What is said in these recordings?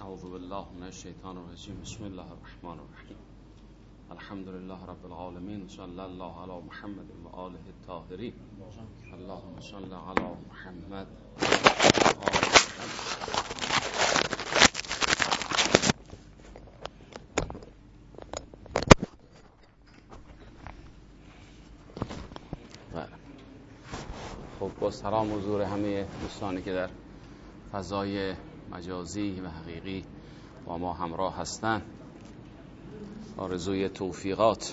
اعوذ بالله من الشیطان الرجیم. بسم الله الرحمن الرحیم. الحمد لله رب العالمین. صلی الله علی محمد و آله الطاهرین. اللهم صل علی محمد و آل محمد. خب با سلام حضور همه دوستانی که در فضای مجازی و حقیقی با ما همراه هستند، آرزوی توفیقات.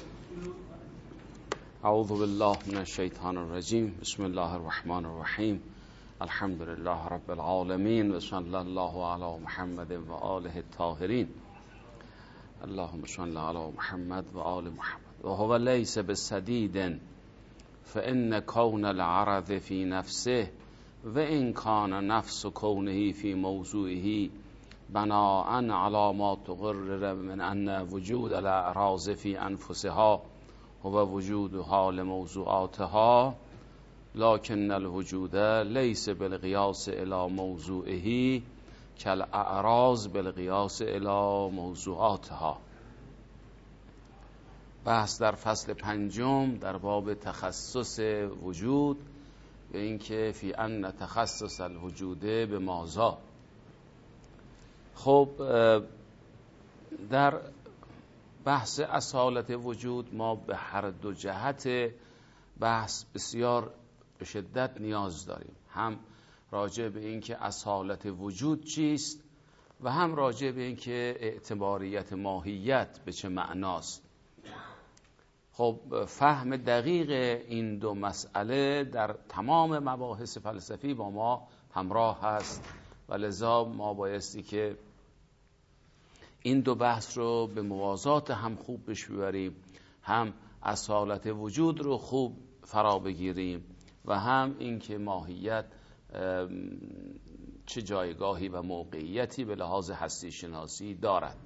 اعوذ بالله من الشیطان الرجیم. بسم الله الرحمن الرحیم. الحمد لله رب العالمین و صلی الله علی محمد و آله الطاهرین. اللهم صل علی محمد و آل محمد. و هو لیس بسدید فان کون العرض فی نفسه و این کان نفس کونه فی موضوعه بناء علی ما تقرر من ان وجود الاعراض فی انفسها و وجود حال موضوعاتها، لكن الوجود لیس بالقیاس الی موضوعه کالاعراض بالقیاس الی موضوعاتها. بحث در فصل پنجم در باب تخصص وجود به اینکه فی ان تخصص الوجود به ماذا. خب در بحث اصالت وجود ما به هر دو جهت بحث بسیار به شدت نیاز داریم، هم راجع به اینکه اصالت وجود چیست و هم راجع به اینکه اعتباریت ماهیت به چه معناست. خب فهم دقیق این دو مسئله در تمام مباحث فلسفی با ما همراه هست و لذا ما بایستی که این دو بحث رو به موازات هم خوب پیش ببریم، هم اصالت وجود رو خوب فرا بگیریم و هم اینکه ماهیت چه جایگاهی و موقعیتی به لحاظ هستی شناسی دارد.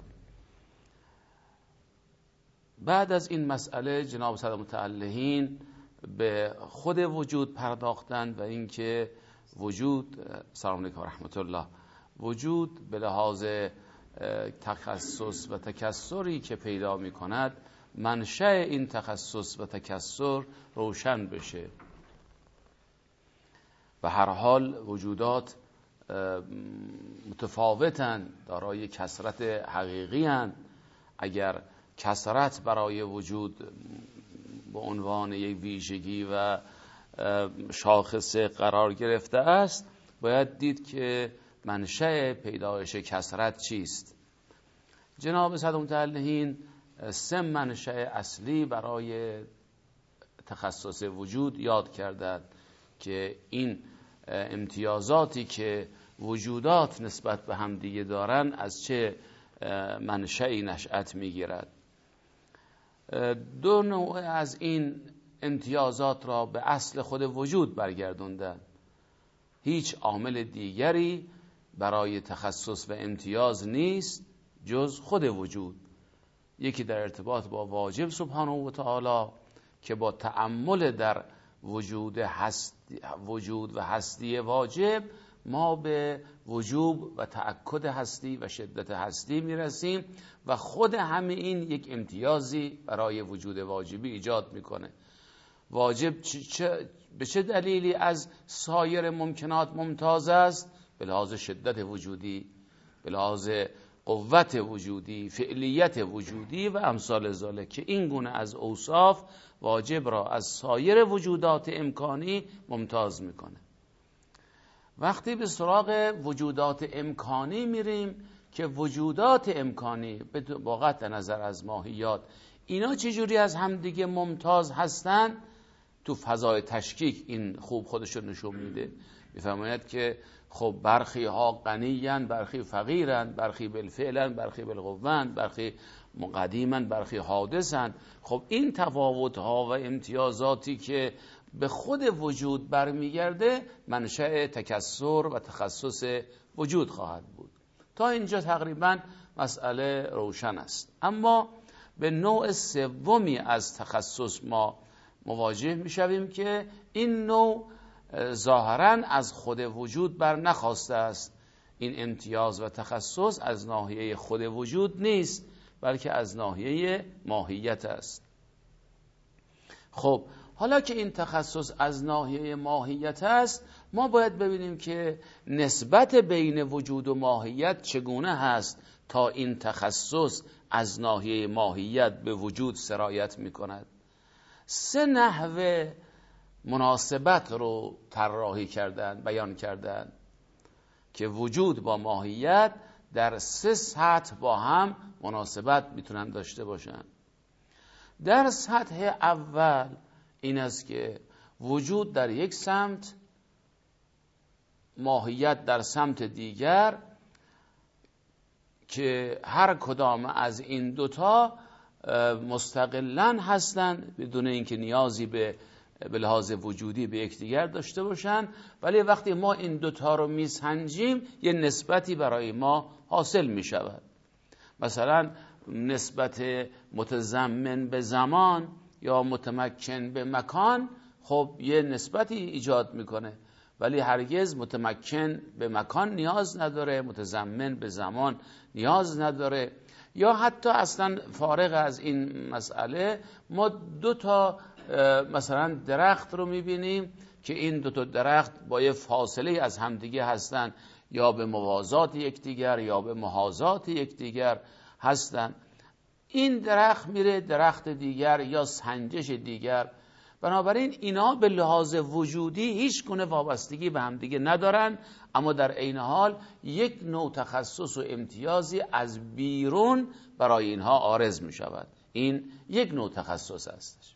بعد از این مسئله جناب صدر متعلهین به خود وجود پرداختند و اینکه وجود، سلام علیکم و رحمت الله، وجود به لحاظ تخصص و تکثری که پیدا می کند منشأ این تخصص و تکثر روشن بشه. به هر حال وجودات متفاوتن، دارای کثرت حقیقی هن. اگر کثرت برای وجود به عنوان یک ویژگی و شاخصه قرار گرفته است، باید دید که منشأ پیدایش کثرت چیست. جناب صدر متعلهین سه منشأ اصلی برای تخصص وجود یاد کردند که این امتیازاتی که وجودات نسبت به هم دیگه دارن از چه منشأی نشأت میگیرد. دو نوع از این امتیازات را به اصل خود وجود برگردوندند. هیچ عامل دیگری برای تخصص و امتیاز نیست جز خود وجود. یکی در ارتباط با واجب سبحانه و تعالی که با تأمل در وجود و هستی واجب ما به وجوب و تأکد هستی و شدت هستی میرسیم و خود همه این یک امتیازی برای وجود واجبی ایجاد میکنه. واجب به چه دلیلی از سایر ممکنات ممتاز است؟ به لحاظ شدت وجودی، به لحاظ قوت وجودی، فعلیت وجودی و امثال ذالک، که این گونه از اوصاف واجب را از سایر وجودات امکانی ممتاز میکنه. وقتی به سراغ وجودات امکانی میریم که وجودات امکانی با قطع نظر از ماهیات اینا چجوری از همدیگه ممتاز هستن، تو فضای تشکیک این خوب خودشون نشون میده. میفرماید که خب برخی ها غنیان، برخی فقیرن، برخی بالفعلن، برخی بالقوان، برخی قدیمن، برخی حادثن. خب این تفاوت ها و امتیازاتی که به خود وجود برمیگرده منشأ تکثر و تخصص وجود خواهد بود. تا اینجا تقریبا مسئله روشن است. اما به نوع سومی از تخصص ما مواجه میشویم که این نوع ظاهراً از خود وجود بر نخواسته است. این امتیاز و تخصص از ناحیه خود وجود نیست، بلکه از ناحیه ماهیت است. خب حالا که این تخصص از ناحیه ماهیت است، ما باید ببینیم که نسبت بین وجود و ماهیت چگونه هست تا این تخصص از ناحیه ماهیت به وجود سرایت می کند. 3 نحوه مناسبت رو طراحی کردن، بیان کردن که وجود با ماهیت در 3 سطح با هم مناسبت میتونن داشته باشن. در سطح اول این است که وجود در یک سمت، ماهیت در سمت دیگر، که هر کدام از این دوتا مستقلاً هستند بدون اینکه نیازی به لحاظ وجودی به یکدیگر داشته باشن، ولی وقتی ما این دوتا رو میسنجیم یه نسبتی برای ما حاصل می شود. مثلا نسبت متضمن به زمان یا متمکن به مکان، خب یه نسبتی ایجاد میکنه، ولی هرگز متمکن به مکان نیاز نداره، متضمن به زمان نیاز نداره. یا حتی اصلا فارغ از این مسئله، ما 2 تا مثلا درخت رو میبینیم که این 2 تا درخت با یه فاصله از همدیگه هستن، یا به موازات یکدیگر یا به محاذات یکدیگر هستن. این درخت میره درخت دیگر یا سنجش دیگر، بنابراین اینا به لحاظ وجودی هیچ گونه وابستگی به همدیگه ندارن، اما در عین حال یک نوع تخصص و امتیازی از بیرون برای اینها عارض می شود. این یک نوع تخصص هستش.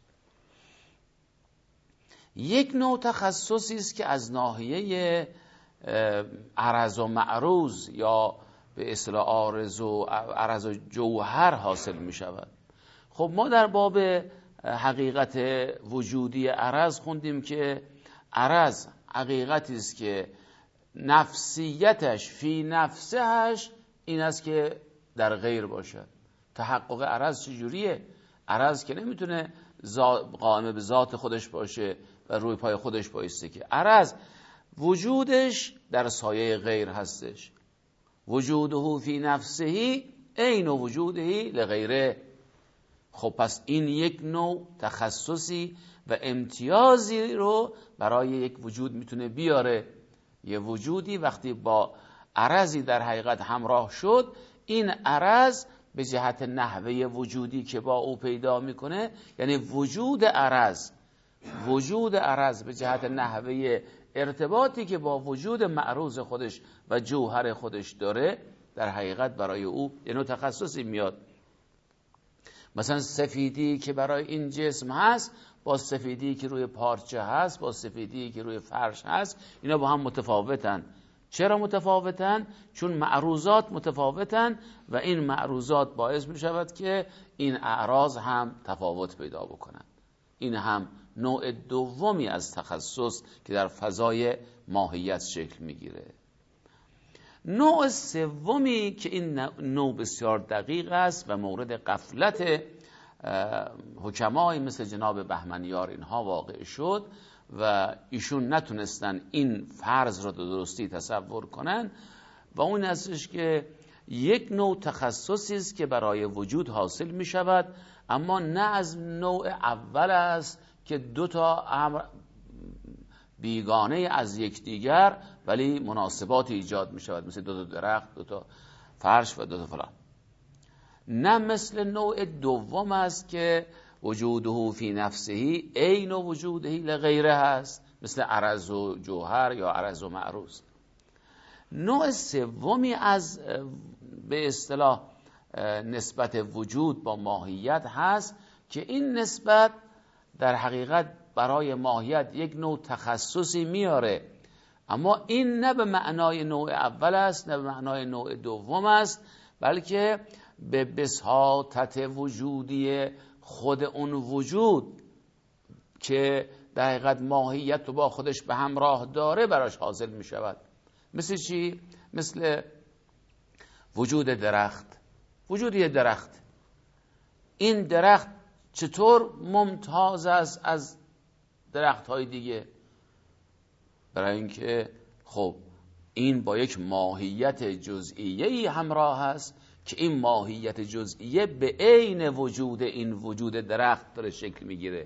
یک نوع تخصصی است که از ناحیه عرض و معروض یا به اصطلاح عرض و جوهر حاصل می شود. خب ما در باب حقیقت وجودی عرض خوندیم که عرض حقیقتی است که نفسیتش فی نفسهش این است که در غیر باشد. تحقق عرض چجوریه؟ عرض که نمیتونه قائم به ذات خودش باشه و روی پای خودش بایسته، که عرض وجودش در سایه غیر هستش. وجوده فی نفسه عین وجوده لغیره. خب پس این یک نوع تخصصی و امتیازی رو برای یک وجود میتونه بیاره. یه وجودی وقتی با عرضی در حقیقت همراه شد، این عرض به جهت نحوه وجودی که با او پیدا میکنه، یعنی وجود عرض به جهت نحوه ارتباطی که با وجود معروض خودش و جوهر خودش داره، در حقیقت برای او یه نوع تخصصی میاد. مثلا سفیدی که برای این جسم هست با سفیدی که روی پارچه هست، با سفیدی که روی فرش هست، اینا با هم متفاوتن. چرا متفاوتن؟ چون معروضات متفاوتن و این معروضات باعث می شود که این اعراض هم تفاوت پیدا بکنن. این هم نوع دومی از تخصص که در فضای ماهیت شکل میگیره. نوع سومی که این نوع بسیار دقیق است و مورد غفلت حکمای مثل جناب بهمنیار اینها واقع شد و ایشون نتونستن این فرض را درستی تصور کنن، و اون هستش که یک نوع تخصصی است که برای وجود حاصل می شود، اما نه از نوع اول است که 2 تا امر بیگانه از یکدیگر ولی مناسبات ایجاد می شود، مثل 2 تا درخت، 2 تا فرش و 2 تا فلان. نه مثل نوع دوم است که وجوده فی نفسه عین وجوده لغیره هست، مثل عرض و جوهر یا عرض و معروض. نوع سومی از به اصطلاح نسبت وجود با ماهیت هست که این نسبت در حقیقت برای ماهیت یک نوع تخصصی میاره، اما این نه به معنای نوع اول است نه به معنای نوع دوم است، بلکه به بساطت وجودی خود اون وجود که در حقیقت ماهیت رو با خودش به همراه داره براش حاصل می شود. مثل چی؟ مثل وجود درخت. وجود یه درخت، این درخت چطور ممتاز است از درخت های دیگه؟ برای اینکه خب این با یک ماهیت جزئیه‌ای همراه است که این ماهیت جزئیه به عین وجود این وجود درخت داره شکل میگیره.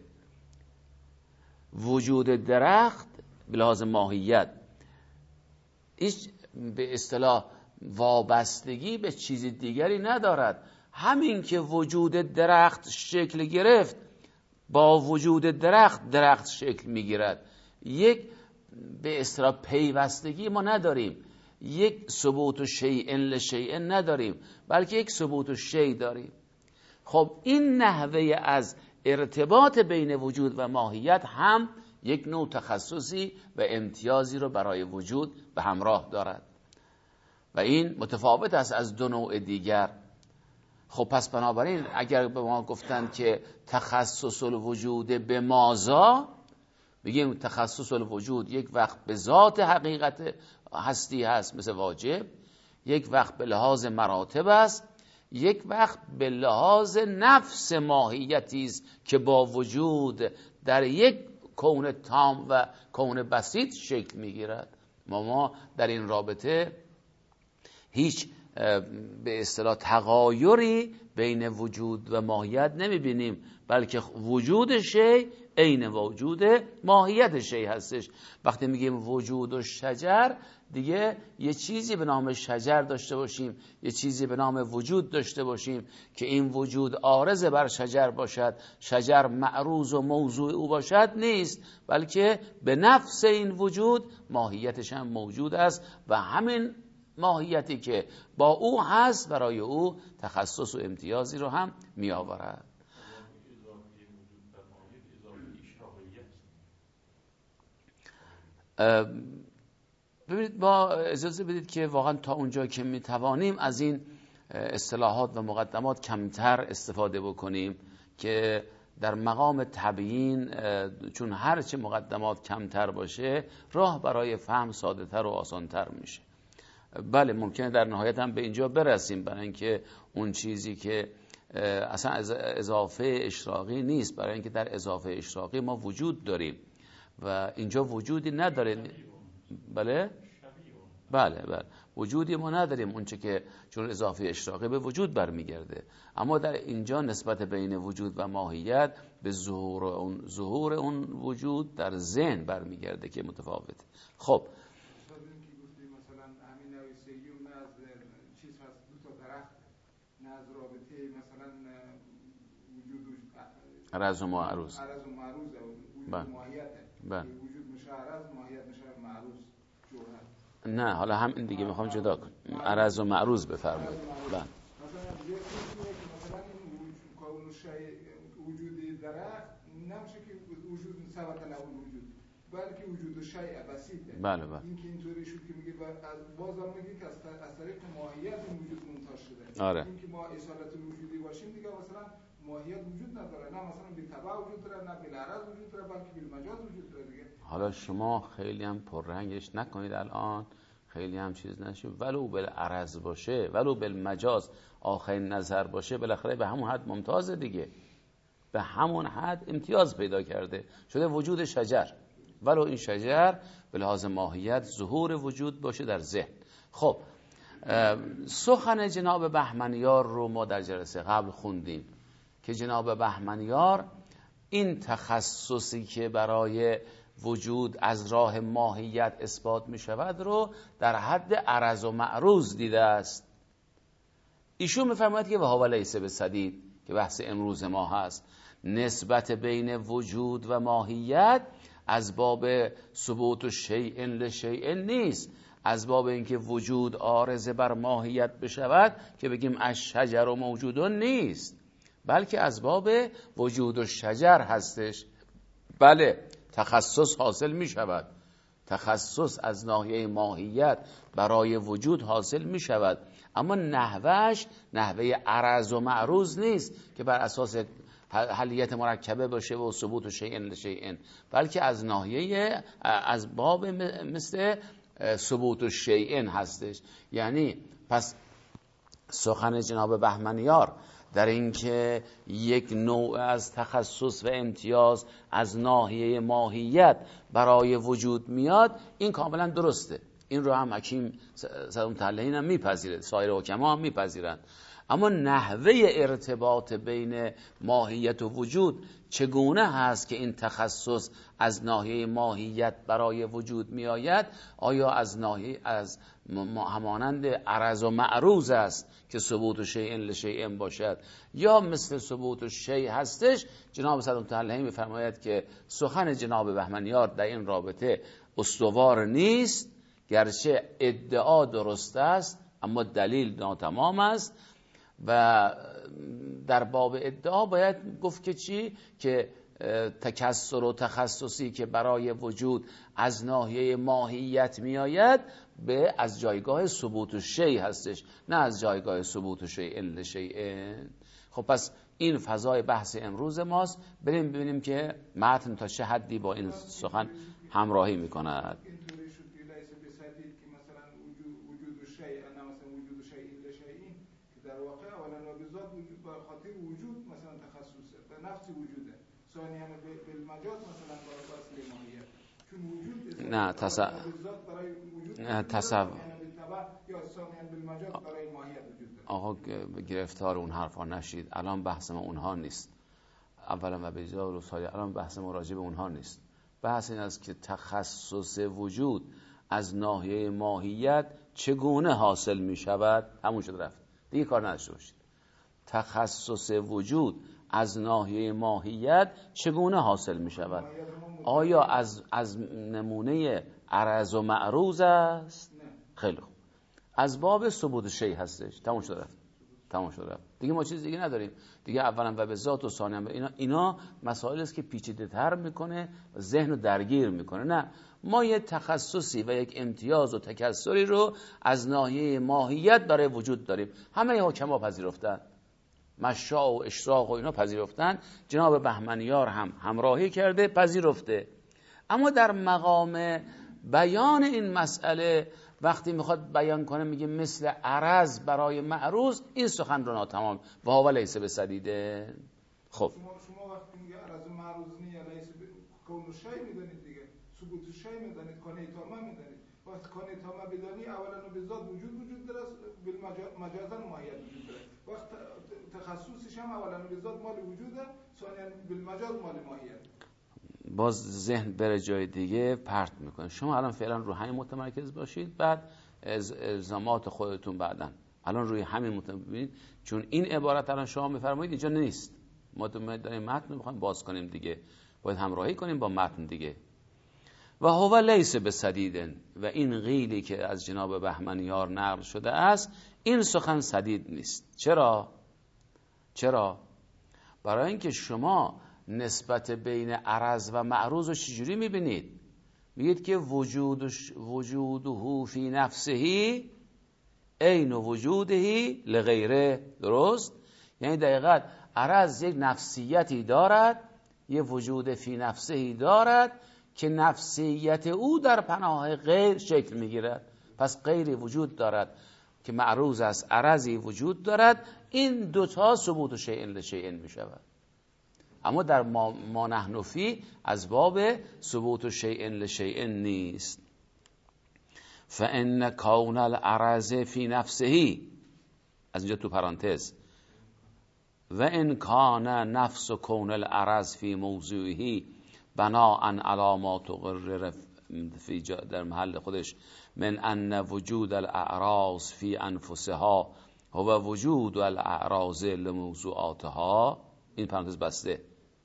وجود درخت به لحاظ ماهیت هیچ به اصطلاح وابستگی به چیز دیگری ندارد. همین که وجود درخت شکل گرفت، با وجود درخت شکل میگیرد. یک به اصطلاح پیوستگی ما نداریم، یک ثبوت شیء لشیء نداریم، بلکه یک ثبوت شیء داریم. خب این نحوه از ارتباط بین وجود و ماهیت هم یک نوع تخصصی و امتیازی رو برای وجود به همراه دارد و این متفاوت است از دو نوع دیگر. خب پس بنابراین اگر به ما گفتن که تخصص الوجود به مازا، بگیم تخصص الوجود یک وقت به ذات حقیقت هستی هست مثل واجب، یک وقت به لحاظ مراتب است، یک وقت به لحاظ نفس ماهیتی است که با وجود در یک کون تام و کون بسیط شکل میگیرد. ما در این رابطه هیچ به اصطلاح تغایری بین وجود و ماهیت نمیبینیم، بلکه وجود شیء عین وجود ماهیت شیء هستش. وقتی میگیم وجود و شجر، دیگه یه چیزی به نام شجر داشته باشیم، یه چیزی به نام وجود داشته باشیم که این وجود عارض بر شجر باشد، شجر معروض و موضوع او باشد نیست، بلکه به نفس این وجود ماهیتش هم موجود است و همین ماهیتی که با او هست برای او تخصص و امتیازی رو هم می آورد. ببینید با اجازه بدید که واقعا تا اونجا که می توانیم از این اصطلاحات و مقدمات کمتر استفاده بکنیم که در مقام تبیین، چون هرچه مقدمات کمتر باشه راه برای فهم ساده تر و آسان تر میشه. بله ممکنه در نهایت هم به اینجا برسیم، برای اینکه اون چیزی که اصلا اضافه اشراقی نیست، برای اینکه در اضافه اشراقی ما وجود داریم و اینجا وجودی نداره. بله وجودی ما نداریم، اونچه که چون اضافه اشراقی به وجود برمیگرده، اما در اینجا نسبت بین وجود و ماهیت به ظهور اون وجود در ذهن برمیگرده که متفاوته. خب عرض و معروض وجود میشه عرض، ماهیت میشه معروض جوهر. نه حالا هم این دیگه میخوام جدا کنم، عرض و معروض بفرمایید. مثلا یه چیزی که مثلا این کون شیء وجودی درخت نمیشه که وجود ثبت له وجود، بلکه وجود شیء بسیطه. بله این که اینطوری شد که میگه از بازم میگه که از طریق ماهیت این وجود منتاج شده. آره. این که ما اصالت وجودی باشیم دیگه مثلا ماهیت وجود نداره، نه مثلا بالطبع وجود داره، نه بالعرض وجود داره، بلکه بالمجاز وجود داره دیگه. حالا شما خیلی هم پررنگش نکنید الان، خیلی هم چیز نشه، ولو بالعرض باشه ولو بالمجاز آخرین نظر باشه، بالاخره به همون حد ممتازه دیگه، به همون حد امتیاز پیدا کرده، شده وجود شجر، ولو این شجر به لحاظ ماهیت ظهور وجود باشه در ذهن. خب سخن جناب بهمنیار رو ما در جلسه قبل خوندیم که جناب بهمنیار این تخصصی که برای وجود از راه ماهیت اثبات می شود رو در حد عرض و معروض دیده است. ایشون می‌فرماید که وهو لیس بسدید، که بحث امروز ما هست، نسبت بین وجود و ماهیت از باب ثبوت و شیء لشیء نیست، از باب اینکه وجود عارض بر ماهیت بشود که بگیم الشجر و موجودون نیست، بلکه از باب وجود و شجر هستش. بله تخصص حاصل می شود، تخصص از ناحیه ماهیت برای وجود حاصل می شود، اما نحوهش نحوه عرض و معروض نیست که بر اساس حلیت مرکبه باشه و ثبوت و شیء لشیء، بلکه از ناحیه از باب مثل ثبوت و شیء هستش. یعنی پس سخن جناب بهمنیار در اینکه یک نوع از تخصص و امتیاز از ناحیه ماهیت برای وجود میاد، این کاملا درسته، این رو هم حکیم صدرالمتحلین هم میپذیره، سایر حکما هم میپذیرند. اما نحوه ارتباط بین ماهیت و وجود چگونه هست که این تخصص از ناحیه ماهیت برای وجود می آید؟ آیا از ناحیه از همانند عرض و معروض است که ثبوت شیء لشیء باشد، یا مثل ثبوت شیء هستش؟ جناب صدرالمتحلین می‌فرماید که سخن جناب بهمنیار در این رابطه استوار نیست، گرچه ادعا درست است اما دلیل ناتمام است. و در باب ادعا باید گفت که چی؟ که تکثر و تخصصی که برای وجود از ناحیه ماهیت می آید به از جایگاه ثبوت شیء هستش، نه از جایگاه ثبوت شیء لشیء. خب پس این فضای بحث امروز ماست. بریم ببینیم که متن تا چه حدی با این سخن همراهی می کند. وجود مثلا تخصصه به نفس وجوده، ثانیاً بالمجاز مثلا با اصل ماهیت، چون وجود نه برای وجود یا ثانیاً بالمجاز برای ماهیت وجود داره. آقا گرفتار اون حرفا نشید، الان بحث ما اونها نیست. اولا و بجا و ثانیاً الان بحث ما راجع به اونها نیست. بحث این است که تخصص وجود از ناحیه ماهیت چگونه حاصل می شود. همون شد رفت، دیگه کار نداشته باشید. تخصص وجود از ناحیه ماهیت چگونه حاصل می شود؟ آیا از نمونه عرض و معروض است؟ خیلی خوب، از باب ثبوت شیء هستش. تمام شد رفت. دیگه ما چیز دیگه نداریم دیگه. اولا و به ذات و ثانیا به اینا مسائل است که پیچیده تر میکنه، ذهن رو درگیر میکنه. نه، ما یک تخصصی و یک امتیاز و تکثری رو از ناحیه ماهیت برای وجود داریم. همه حکما پذیرفتن، مشاء و اشراق و اینا پذیرفتن، جناب بهمنیار هم همراهی کرده، پذیرفته. اما در مقام بیان این مسئله وقتی میخواد بیان کنه میگه مثل عرض برای معروض، این سخن رو ناتمام و هو لیس بسدیده. خب شما وقتی میگه عرض و معروض نیه لیس کون شیء میدونید دیگه، ثبوت شیء میدونید، کانه تامه میدونید. وقتی کانه تامه بدانی اولا و به ذات وجود داره، بالمجازا ماهیت وجود داره. وقت تخصصش هم اولا و به ذات مال وجوده، ثانیاً بالمجاز مال ماهیت. باز ذهن بره جای دیگه پرت میکنه. شما الان فعلا رو همین متمرکز باشید، بعد الزامات خودتون بعدن. الان روی همین متمرکز، چون این عبارت الان شما میفرمایید اینجا نیست. ما داریم متن میخوایم باز کنیم دیگه، باید همراهی کنیم با متن دیگه. و هو لیس بسدید، و این قیلی که از جناب بهمنیار نقل شده است، این سخن سدید نیست. چرا؟ برای اینکه شما نسبت بین عرض و معروض رو چجوری میبینید؟ میگید که وجوده فی نفسه عین وجوده لغیره. درست؟ یعنی دقیقاً عرض یک نفسیتی دارد، یه وجود فی نفسه دارد که نفسیت او در پناه غیر شکل میگیرد. پس غیری وجود دارد که معروض است، عرضی وجود دارد. این دوتا ثبوت شیء لشیء میشود. اما در ما نحن فی از باب ثبوت شیء لشیء نیست. فان کون العرض فی نفسه، از اینجا تو پرانتز، و ان کان نفس کون العرض فی موضوعه بناء علی ما تقرر فی در محل خودش من ان وجود الاعراض فی انفسها هو وجود الاعراض لموضوعاتها. این پرانتز بسته.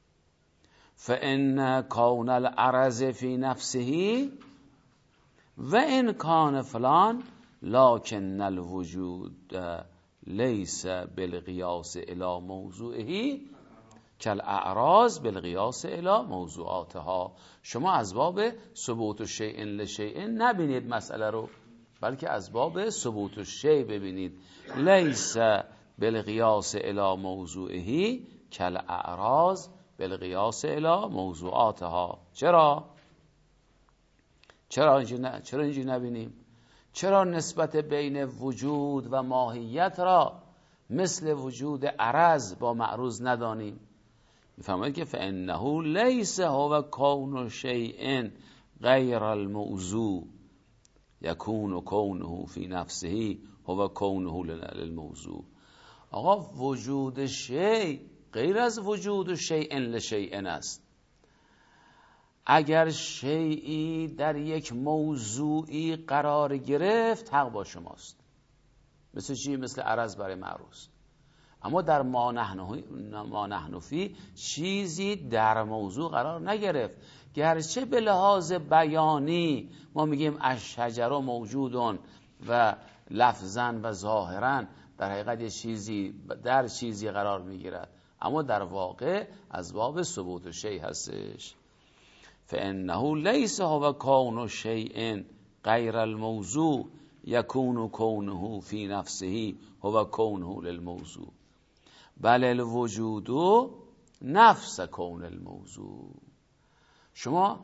فان کون العرض فی نفسه و ان کان فلان لکن الوجود لیس بالقیاس الی موضوعه کالاعراض بالقیاس الی موضوعاتها. شما از باب ثبوت شیء لشیء نبینید مسئله رو، بلکه از باب ثبوت الشیء ببینید. لیس بالقیاس الی موضوعه کالاعراض بالقیاس الی موضوعاتها. چرا اینجوری نبینیم؟ چرا نسبت بین وجود و ماهیت را مثل وجود عرض با معروض ندانیم؟ میفهمید که فانه لیس هو کون شیء غیر الموضوع، یکون کونه فی نفسه هو کونه للموضوع. آقا وجود شیء غیر از وجود شیء لشیء است. اگر شیئی در یک موضوعی قرار گرفت حق با شماست. مثل چی؟ مثل عرض برای معروض. اما در ما نحن فی چیزی در موضوع قرار نگرفت، گرچه به لحاظ بیانی ما میگیم الشجر موجودون و لفظا و ظاهرا در حقیقت یه چیزی در چیزی قرار میگیرد، اما در واقع از باب ثبوت شیء هستش. فانه لیس هو کون شیء غیر الموضوع یکون کونه فی نفسه هو کونه للموضوع بل الوجود نفس کون الموضوع. شما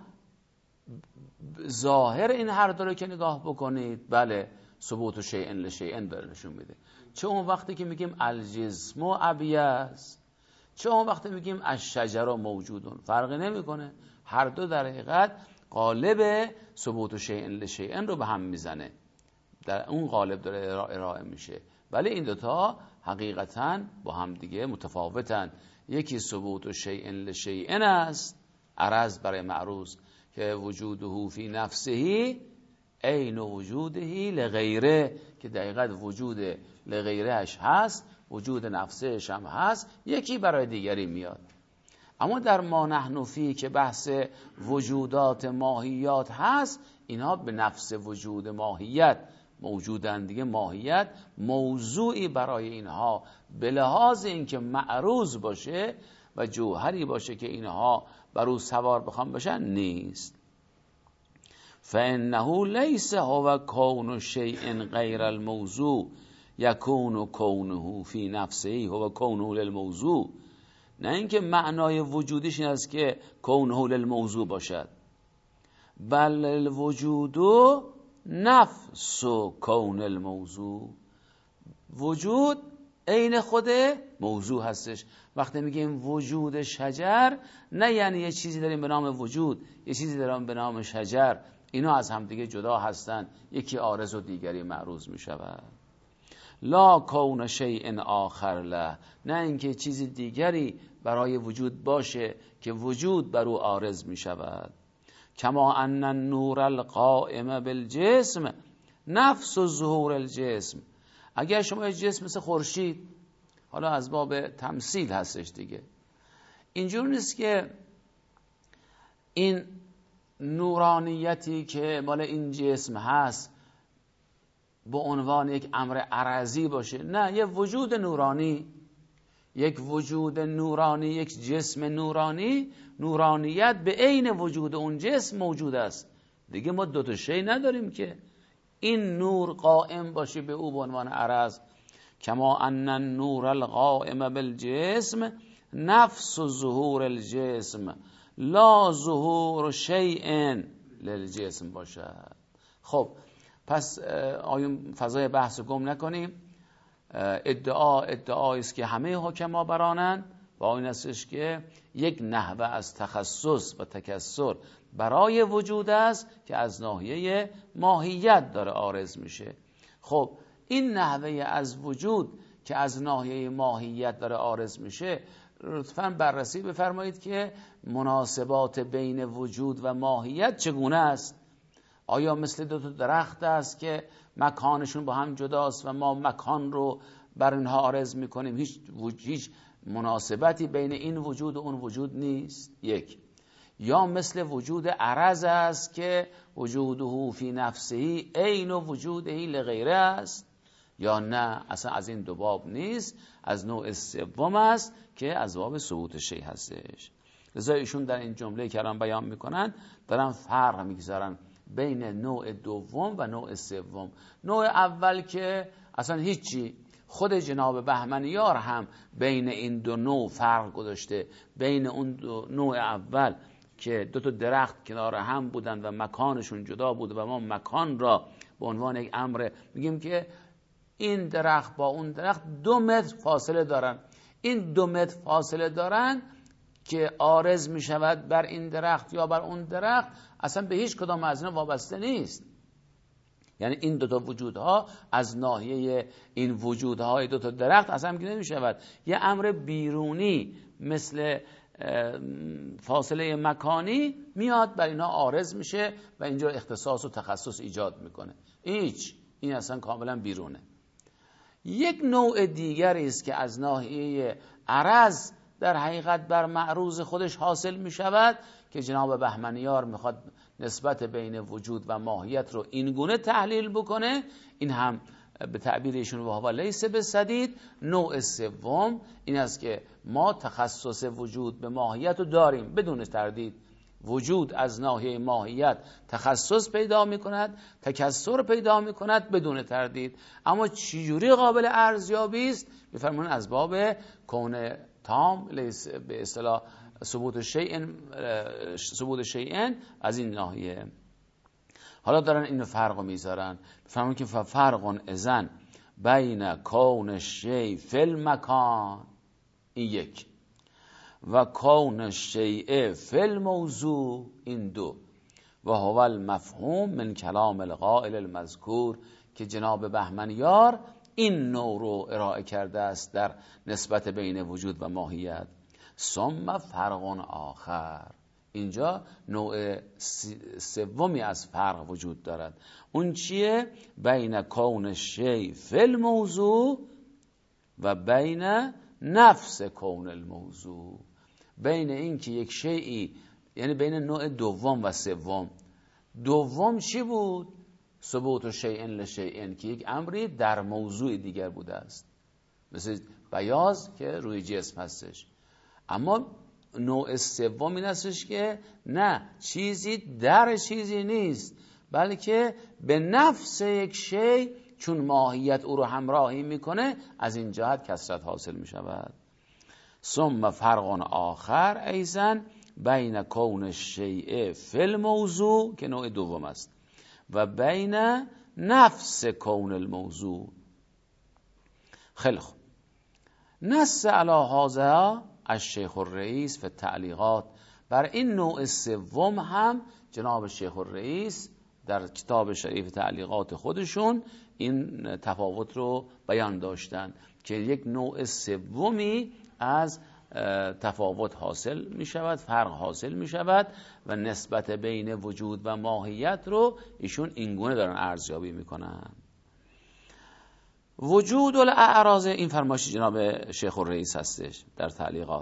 ظاهر این هر دو رو که نگاه بکنید، بله ثبوت شیء لشیء برشون میده. چه اون وقتی که میگیم الجسم ابیض، چه اون وقتی میگیم الشجر موجودون، فرقی نمیکنه. هر دو در حقیقت قالب ثبوت شیء لشیء رو به هم میزنه، در اون قالب داره ارائه میشه. ولی این دوتا حقیقتا با هم دیگه متفاوتن. یکی ثبوت شیء لشیء است، عرض برای معروض، که وجوده فی نفسه عین وجوده لغیره، که دقیقاً وجود لغیرهش هست، وجود نفسش هم هست، یکی برای دیگری میاد. اما در ما نحن فی که بحث وجودات ماهیات هست، اینها به نفس وجود ماهیت موجودن دیگه. ماهیت موضوعی برای اینها به لحاظ اینکه معروض باشه و جوهری باشه که اینها بر او سوار بخوام بشن نیست. فانه لیس هو کون شیء غیر الموضوع یکون کونه فی نفسه هو کونه للموضوع. نه اینکه معنای وجودش این است که کونه للموضوع باشد، بل الوجود نفس کون الموضوع. وجود عین خود موضوع هستش. وقتی میگیم وجود شجر، نه یعنی یه چیزی داریم به نام وجود، یه چیزی داریم به نام شجر، اینا از هم دیگه جدا هستن، یکی عارض و دیگری معروض میشود. لا کون شیء آخر له، نه اینکه چیزی دیگری برای وجود باشه که وجود بر او عارض میشود. کما ان النور القائم بالجسم نفس ظهور الجسم. اگر شما جسم مثل خورشید، حالا از باب تمثیل هستش دیگه، اینجور نیست که این نورانیتی که مال این جسم هست به عنوان یک امر عرضی باشه، نه، یه وجود نورانی، یک وجود نورانی، یک جسم نورانی، نورانیت به عین وجود اون جسم موجود است دیگه. ما دو تا شی نداریم که این نور قائم باشه به او به عنوان عرض. کما ان النور القائم بالجسم نفس ظهور الجسم لا ظهور شیء للجسم باشد. خب پس آیون فضای بحث گم نکنیم. ادعایی است که همه حکما برانند و این استش که یک نحوه از تخصص و تکثر برای وجود است که از ناحیه ماهیت داره عارض میشه. خب این نحوه از وجود که از ناحیه ماهیت داره عارض میشه، لطفاً بررسی بفرمایید که مناسبات بین وجود و ماهیت چگونه است. آیا مثل دو تا درخت است که مکانشون با هم جداست و ما مکان رو بر اینها عارض میکنیم، هیچ مناسبتی بین این وجود و اون وجود نیست؟ یک. یا مثل وجود عرض است که وجوده فی نفسه عین وجوده لغیره است، یا نه اصلا از این دو باب نیست، از نوع سوم است که از باب ثبوت شیء هستش. لذا ایشون در این جمله که الان بیان میکنن دارن فرق میگذارن بین نوع دوم و نوع سوم. نوع اول که اصلا هیچی، خود جناب بهمنیار هم بین این دو نوع فرق گذاشته. بین اون دو نوع اول که دو تا درخت کنار هم بودن و مکانشون جدا بود و ما مکان را به عنوان یک امر میگیم که این درخت با اون درخت 2 متر فاصله دارن. این 2 متر فاصله دارن که عارض می شود بر این درخت یا بر اون درخت، اصلا به هیچ کدام از اینا وابسته نیست. یعنی این دوتا وجودها از ناحیه این وجودهای دوتا درخت اصلا نمی شود. یه امر بیرونی مثل فاصله مکانی میاد بر اینها عارض میشه و اینجا اختصاص و تخصص ایجاد میکنه. این اصلا کاملا بیرونه. یک نوع دیگری است که از ناحیه عرض در حقیقت بر معروض خودش حاصل می شود که جناب بهمنیار میخواد نسبت بین وجود و ماهیت رو این گونه تحلیل بکنه. این هم به تعبیر ایشون وهو لیس بسدید. نوع سوم این است که ما تخصص وجود به ماهیت رو داریم بدون تردید. وجود از ناحیه ماهیت تخصص پیدا می کند، تکثر پیدا می کند بدون تردید. اما چجوری قابل ارزیابی است؟ می‌فرمایند از باب کون تام به اصطلاح ثبوت شیء از این ناحیه. حالا دارن اینو فرق میذارن، می‌فهمن که فرق اذن بین کون الشیء فی المکان، این یک، و کون الشیء فی الموضوع، این دو، و هو المفهوم من کلام القائل المذکور، که جناب بهمنیار این نوع رو ارائه کرده است در نسبت بین وجود و ماهیت. ثم فرق آخر، اینجا نوع سومی از فرق وجود دارد. اون چیه؟ بین کون الشیء فی الموضوع و بین نفس کون الموضوع. بین این که یک شیئی، یعنی بین نوع دوم و سوم. دوم چی بود؟ ثبوت شیء لشیء، که یک امری در موضوع دیگر بوده است، مثل بیاض که روی جسم هستش. اما نوع سوم این هستش که نه، چیزی در چیزی نیست، بلکه به نفس یک شی چون ماهیت او رو همراهی میکنه، از این جهت کثرت حاصل میشود. ثم فرق آخر ایضا بین کون الشیء فی الموضوع، که نوع دوم است، و بین نفس کون الموضوع. خیلی خوب. نص علی هذا الشیخ الرئیس فی تعلیقات، بر این نوع سوم هم جناب شیخ الرئیس در کتاب شریف تعلیقات خودشون این تفاوت رو بیان داشتن که یک نوع سومی از تفاوت حاصل می شود، فرق حاصل می شود و نسبت بین وجود و ماهیت رو ایشون اینگونه دارن ارزیابی می کنن. وجود الاعراض، این فرمایش جناب شیخ الرئیس هستش در تعلیقات.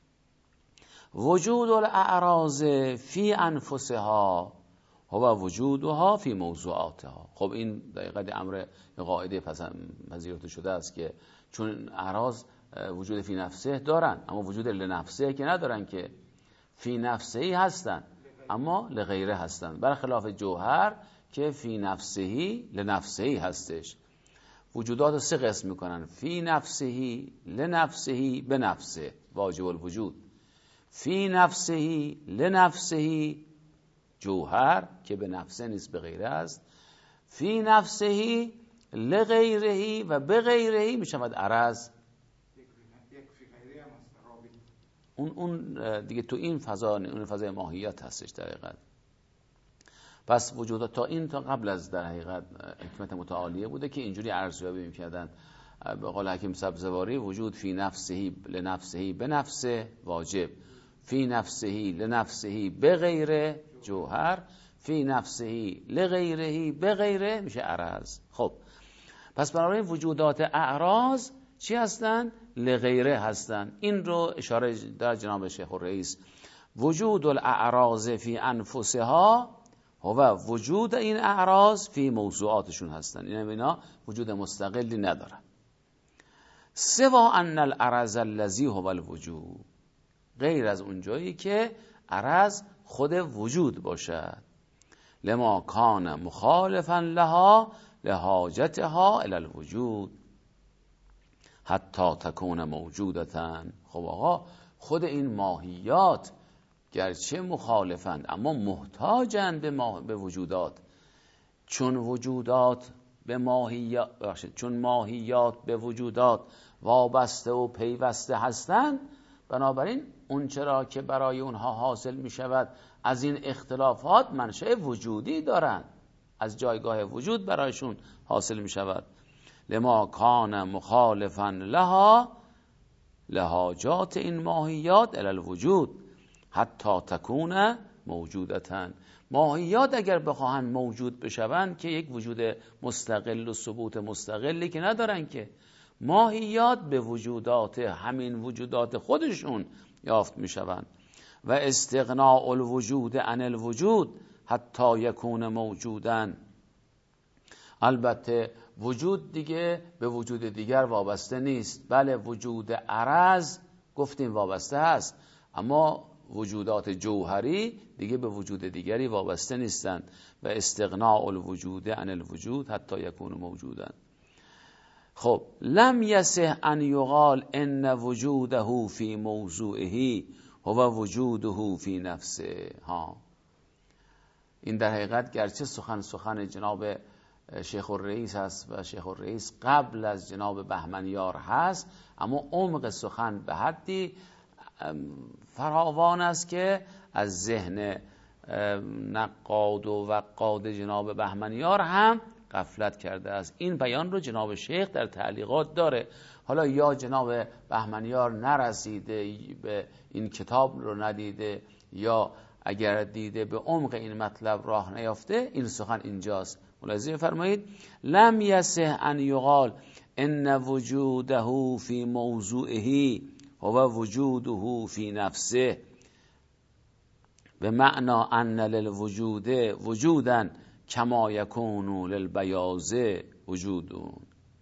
وجود الاعراض فی انفسها هو وجودها فی موضوعاتها. خب این دقیقاً امر قاعده پذیرفته شده است که چون اعراض وجود فی نفسه دارن اما وجود لنفسه که ندارن، که فی نفسهی هستن اما لغیره هستن، برخلاف جوهر که فی نفسهی لنفسهی هستش. وجودات رو سه قسم میکنن: فی نفسهی، لنفسهی، به نفسه، واجب الوجود. فی نفسهی، لنفسهی، جوهر که به نفسه نیست به غیره است. فی نفسهی، لغیرهی و به غیرهی میشود عرض. اون دیگه تو این فضا، اون فضای ماهیت هستش در حقیقت. پس وجودات تا قبل از در حقیقت حکمت متعالیه بوده که اینجوری ارزیابی میکردن. به قول حکیم سبزواری وجود فی نفسهی لنفسهی به نفسه واجب، فی نفسهی لنفسهی به غیره جوهر، فی نفسهی لغیرهی به غیره میشه عرض. خب پس برای وجودات اعراض چی هستن؟ لغیره هستن. این رو اشاره در جناب شیخ الرئیس. وجود الاعراض فی انفسها هو وجود این اعراض فی موضوعاتشون هستن، اینا وجود مستقلی ندارن. سوا ان العرض الذی هو الوجود، غیر از اونجایی که عرض خود وجود باشد. لما کان مخالفا لها لحاجتها الی الوجود حتی تکون موجودتن. خب آقا خود این ماهیات گرچه مخالفند اما محتاجند به وجودات، چون وجودات به ماهیات، چون ماهیات به وجودات وابسته و پیوسته هستند، بنابراین اون چرا که برای اونها حاصل می شود از این اختلافات منشأ وجودی دارند، از جایگاه وجود برایشون حاصل می شود. لما کان مخالفا لحاجات این ماهیات الی الوجود حتی تکون موجودتن. ماهیات اگر بخواهند موجود بشوند که یک وجود مستقل و ثبوت مستقلی که ندارن، که ماهیات به وجودات همین وجودات خودشون یافت میشوند. و استغناء الوجود عن الوجود حتی یکون موجودن. البته وجود دیگه به وجود دیگر وابسته نیست. بله وجود عرض گفتیم وابسته هست، اما وجودات جوهری دیگه به وجود دیگری وابسته نیستند. و استغناء الوجود عن الوجود حتی یکون موجودا. خب لم یصح ان یقال ان وجوده فی موضوعه هو وجوده فی نفسه. این در حقیقت گرچه سخن جناب شیخ الرئیس هست و شیخ الرئیس قبل از جناب بهمنیار هست، اما عمق سخن به حدی فراوان است که از ذهن نقاد و وقاد جناب بهمنیار هم غفلت کرده است. این بیان رو جناب شیخ در تعلیقات داره. حالا یا جناب بهمنیار نرسیده به این کتاب رو ندیده، یا اگر دیده به عمق این مطلب راه نیافته. این سخن اینجاست. ملاحظه فرمایید لم یصح ان یقال ان وجوده فی موضوعه هو وجوده فی نفسه به معنا ان للوجود وجودا کما یکون للبیاض وجود.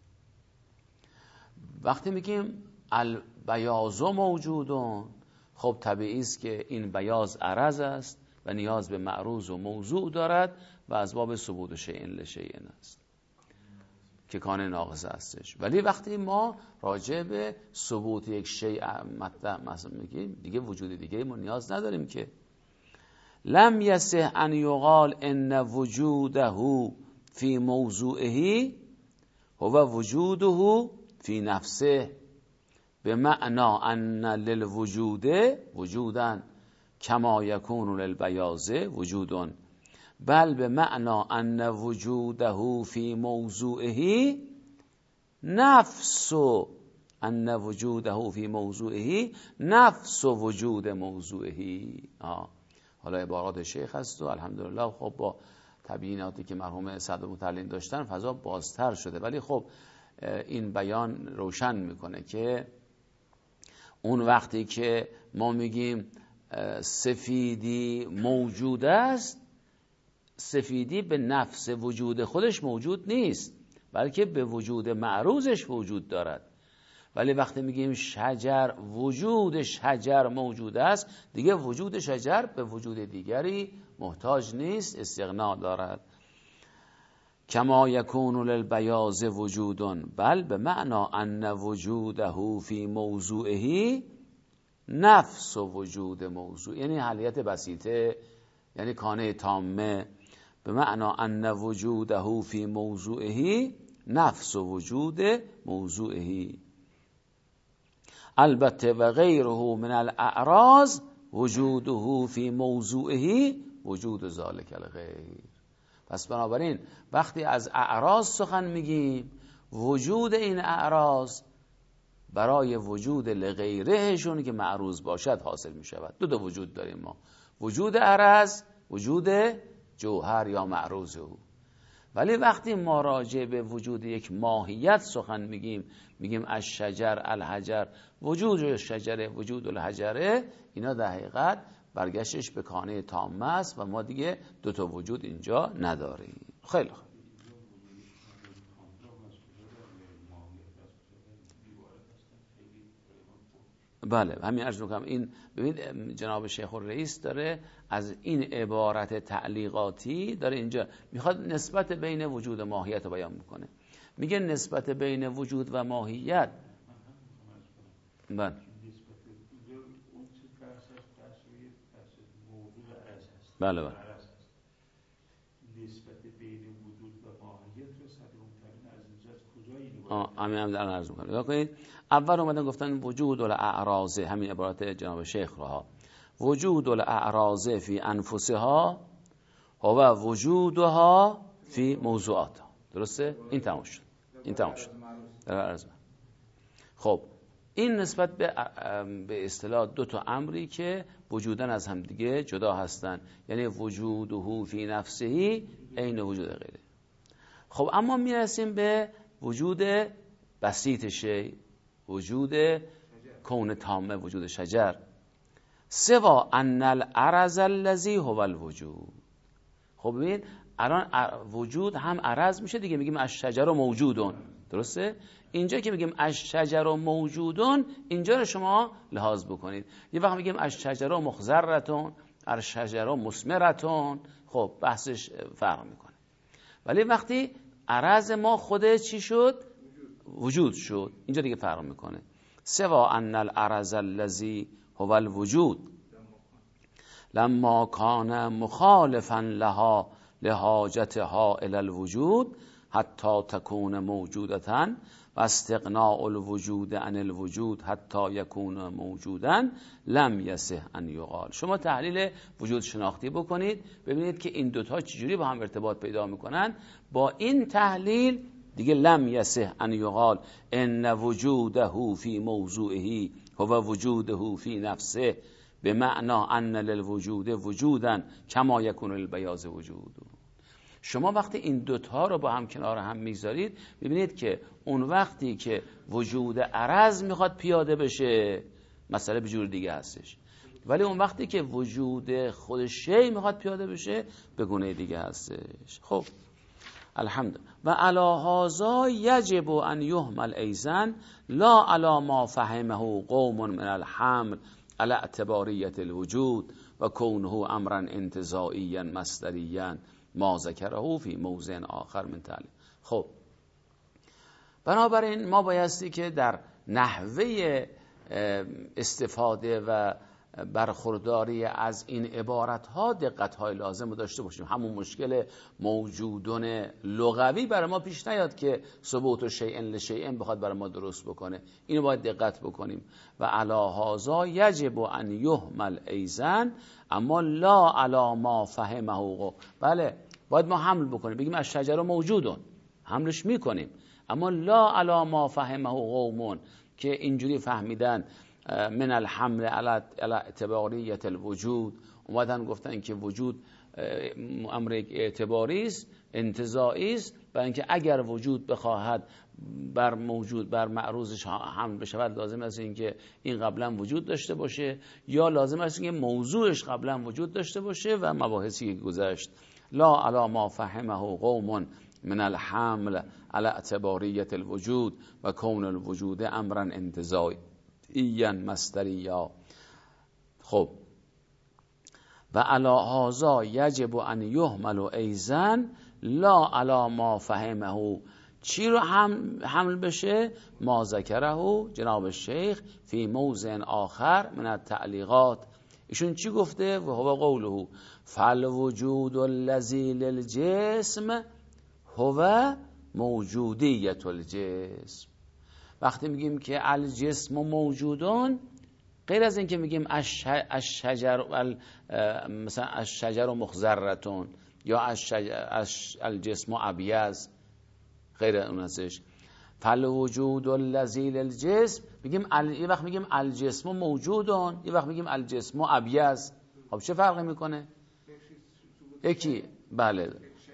وقتی میگیم البیاض موجودون، خب طبیعی است که این بیاض عرض است و نیاز به معروض و موضوع دارد و از باب ثبوت شیء لشیء است که کان ناقص هستش. ولی وقتی ما راجع به ثبوت یک شیء مثلا میگیم دیگه وجود دیگه ما نیاز نداریم که. لم یصح ان یقال ان وجوده فی موضوعه هو وجوده فی نفسه به معنا ان للوجود وجودا کما یکون للبیاض وجود، بل به معنا ان وجوده فی موضوعه نفس نفس وجود موضوعه. حالا عبارات شیخ هست و الحمدلله خب با تبییناتی که مرحوم صدر متعلم داشتن فضا بازتر شده. ولی خب این بیان روشن میکنه که اون وقتی که ما میگیم سفیدی موجود است، سفیدی به نفس وجود خودش موجود نیست، بلکه به وجود معروضش وجود دارد. ولی وقتی میگیم شجر وجود شجر موجود است، دیگه وجود شجر به وجود دیگری محتاج نیست، استغنا دارد. کما یکون للبیاض وجود بل به معنا ان وجوده فی موضوعه نفس وجود موضوع، یعنی حلیت بسیطه، یعنی کانه تامه. به معنا ان وجوده فی موضوعه نفس وجود موضوعه. البته و غیره من الاعراض وجوده فی موضوعه وجود ذالک الغیر. پس بنابراین وقتی از اعراض سخن میگیم، وجود این اعراض برای وجود لغیرهشون که معروض باشد حاصل می شود. دو وجود داریم ما، وجود عرض، وجود جوهر یا معروض او. ولی وقتی ما راجع به وجود یک ماهیت سخن میگیم از شجر الحجر، وجود شجره وجود الحجره، اینا در حقیقت برگشتش به کانه تامه است و ما دیگه دو تا وجود اینجا نداریم. خیلی خوب. بله همین عرض میکنم. این ببینید جناب شیخ الرئیس داره از این عبارت تعلیقاتی داره اینجا میخواد نسبت بین وجود و ماهیت رو بیان میکنه. میگه نسبت بین وجود و ماهیت بله بله بله نسبت بین وجود و ماهیت رو صدرمترین از اینجا کجایی همین عرض میکنم. نگاه کنید، اول اومدن گفتن وجود الاعراض، همین عبارت جناب شیخ رها، وجود الاعراض فی انفسها هو وجودها فی موضوعات. درسته؟ این تمام شد. در عرض. خب این نسبت به اصطلاح دو تا امری که وجودن از هم دیگه جدا هستن، یعنی وجوده فی نفسه عین وجود غیره. خب اما میرسیم به وجود بسیط شی، وجود کون تامه، وجود شجر. سوا ان العرض الذی هو الوجود. خب ببین الان وجود هم عرض میشه دیگه، میگیم الشجر موجودون. درسته؟ اینجا که میگیم الشجر موجودون، اینجا رو شما لحاظ بکنید. یه وقت میگیم الشجر مخضرتون، الشجر مثمرتون، خب بحثش فرق میکنه. ولی وقتی عرض ما خود چی شد؟ وجود شد، اینجا دیگه فرق میکنه. سوا ان العرض الذی هو الوجود لما کان مخالفا لها لحاجتها الى الوجود حتی تکون موجودتا و استغناء الوجود عن الوجود حتی یکون موجودا لم یصح ان یقال. شما تحلیل وجود شناختی بکنید ببینید که این دوتا چجوری با هم ارتباط پیدا میکنن. با این تحلیل دیگه لم یصح ان یقال ان وجوده فی موضوعه هو وجوده فی نفسه بمعنی ان للوجود وجودا کما یکون البیاض وجود. شما وقتی این دوتا رو با هم کنار هم میذارید ببینید که اون وقتی که وجود عرض میخواد پیاده بشه مسئله به جور دیگه هستش، ولی اون وقتی که وجود خود شی میخواد پیاده بشه به گونه دیگه هستش. خب الحمد و علی هذا یجب ان یهمل ایضا لا علی ما فهمه قوم من الحمل على اعتباریت الوجود و کونه امرا انتزاعیا مصدریا ما ذکره فی موضع آخر من تعلیم. خب بنابراین ما بایستی که در نحوه استفاده و برخورداری از این عبارت ها دقت های لازم رو داشته باشیم. همون مشکل موجودون لغوی برای ما پیش نیاد که ثبوت شیء لشیء بخواد برای ما درست بکنه، اینو باید دقت بکنیم. و علی هذا یجب ان یهمل ایضا اما لا علی ما فهمه. بله باید ما حمل بکنیم، بگیم الشجر موجودون، حملش میکنیم، اما لا علی ما فهمه قومون که اینجوری فهمیدن من الحمل علی اعتباریت الوجود، اومدن گفتن که وجود امر اعتباری است، انتزاعی است، برای اینکه اگر وجود بخواهد بر موجود بر معروضش حمل بشود لازم است اینکه این قبلا وجود داشته باشه یا لازم است اینکه موضوعش قبلا وجود داشته باشه و مباحثی که گذشت. لا علی ما فهمه قوم من الحمل على اعتباریت الوجود و کون الوجود امرا انتزاعیا مصدریا. خب و علی هذا یجب ان یهمل ایضا لا علی ما فهمه. چی رو حمل بشه؟ ما ذکره جناب الشیخ فی موضع آخر من التعلیقات. ایشون چی گفته؟ و هو قوله فالوجود الذی للجسم هو موجودیت الجسم. وقتی میگیم که الجسم موجودون، غیر از این که میگیم الشجر مثلا الشجر مخضرتون یا الجسم ابیض، غیر اون هستش. فالوجود الذی للجسم میگیم یه وقت میگیم الجسم موجودون، یه وقت میگیم الجسم ابیض. خب چه فرقی میکنه؟ یکی بله.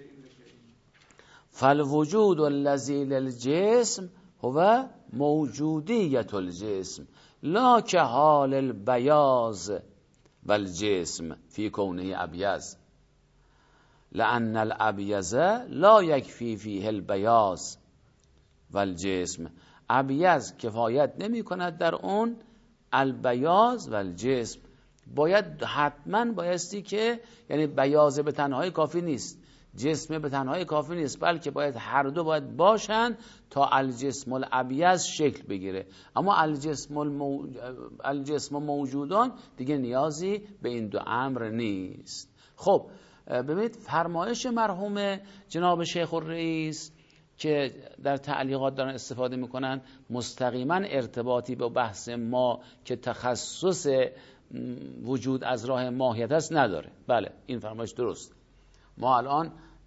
فالوجود الذی للجسم هو موجودیت الجسم لا که حال البیاض والجسم فی کونه ابیض لأن الابیض لا یکفی فیه البیاض والجسم. ابیض کفایت نمی کند در اون البیاض والجسم. باید حتما بایستی که یعنی بیاض به تنهایی کافی نیست، جسم به تنهایی کافی نیست، بلکه باید هر دو باید باشن تا الجسم الابیض شکل بگیره. اما الجسم موجودان دیگه نیازی به این دو امر نیست. خب ببینید فرمایش مرحوم جناب شیخ الرئیس که در تعلیقات دارن استفاده میکنن مستقیما ارتباطی با بحث ما که تخصص وجود از راه ماهیت است نداره. بله این فرمایش درست. ما الان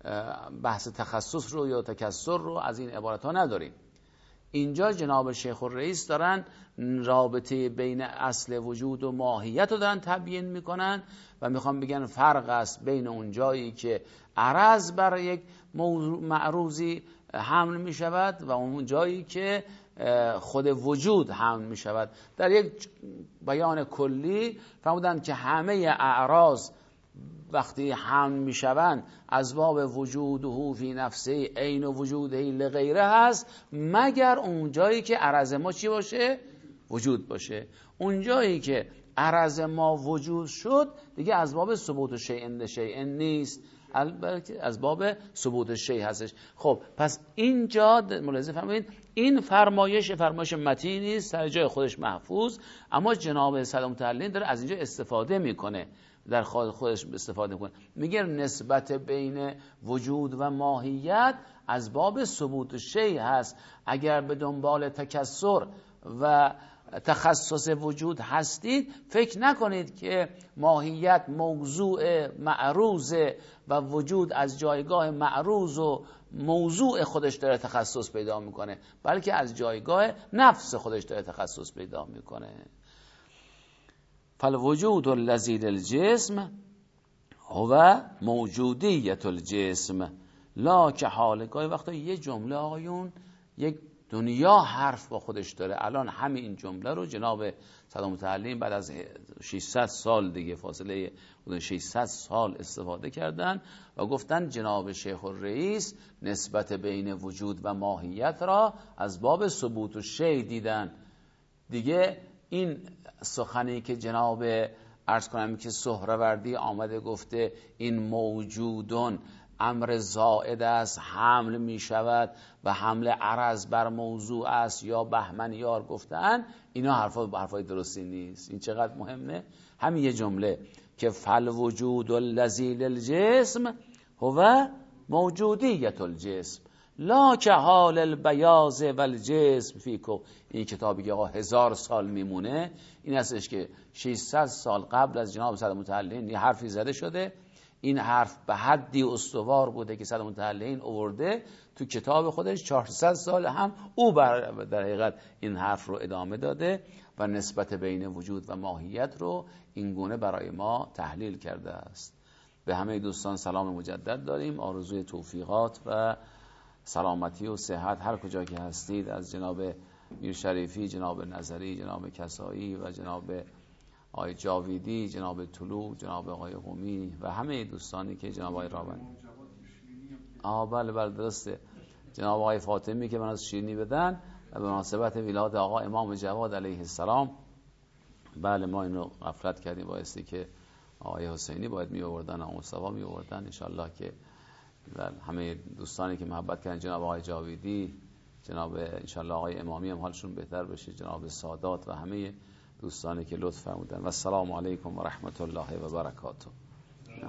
بحث تخصص رو یا تکثر رو از این عبارت ها نداریم. اینجا جناب شیخ الرئیس دارن رابطه بین اصل وجود و ماهیت رو دارن تبیین میکنن و میخوان بگن فرق است بین اون جایی که عرض بر یک معروضی حمل میشود و اون جایی که خود وجود حمل میشود. در یک بیان کلی فرمودن که همه اعراض وقتی حمل میشوند از باب وجوده فی نفسه عین وجوده لغیره هست، مگر اون جایی که عرض ما چی باشه؟ وجود باشه. اون جایی که عرض ما وجود شد دیگه از باب ثبوت شیء لشیء نیست، البته از باب ثبوت شیء هستش. خب پس اینجا ملاحظه فرمایید این فرمایش متینی نیست، در جای خودش محفوظ، اما جناب سلام تعالی داره از اینجا استفاده میکنه، در خودش استفاده میکنه، میگه نسبت بین وجود و ماهیت از باب ثبوت شیء هست. اگر به دنبال تکثر و تخصص وجود هستید فکر نکنید که ماهیت موضوع معروض و وجود از جایگاه معروض و موضوع خودش داره تخصص پیدا میکنه، بلکه از جایگاه نفس خودش داره تخصص پیدا میکنه. فالوجود الذی للجسم هو موجودیت الجسم لا که حال. گاهی وقتا یه جمله آقایون یک دنیا حرف با خودش داره. الان همین این جمله رو جناب سلام تعالی بعد از 600 سال دیگه فاصله 600 سال استفاده کردن و گفتن جناب شیخ الرئیس نسبت بین وجود و ماهیت را از باب ثبوت و شیء دیدن. دیگه این سخنی که جناب عرض کنم که سهروردی آمده گفته این موجودون امر زائد است، حمل می شود و حمل عرض بر موضوع است یا بهمنیار گفتن، اینا حرفای درستی نیست. این چقدر مهمه. همین یه جمله که فالوجود الذی للجسم هو موجودیت الجسم لا که حال البیاض والجسم فیکم. این کتابی که 1000 سال میمونه این هستش که 600 سال قبل از جناب سلام متعلین یه حرفی زده شده. این حرف به حدی استوار بوده که سلام متعلین آورده تو کتاب خودش. 400 سال هم او در حقیقت این حرف رو ادامه داده و نسبت بین وجود و ماهیت رو این گونه برای ما تحلیل کرده است. به همه دوستان سلام مجدد داریم، آرزوی توفیقات و سلامتی و صحت هر کجا که هستید از جناب میر شریفی، جناب نظری، جناب کسایی و جناب آقای جاویدی، جناب طلوع، جناب آقای قمی و همه دوستانی که جناب آقای راوندی بله درسته، جناب آقای فاطمی که من از شیرینی بدن و به مناسبت میلاد آقا امام جواد علیه السلام. بله ما اینو غفلت کردیم، بایستی که آقای حسینی باید می آوردن، آقای مصطفی می آوردن. ان شاء الله که همه دوستانی که محبت کردن، جناب آقای جاویدی، جناب ان شاء الله آقای امامی هم حالشون بهتر بشه، جناب سادات و همه دوستانی که لطف فرمودن. و السلام علیکم و رحمت الله و برکاته.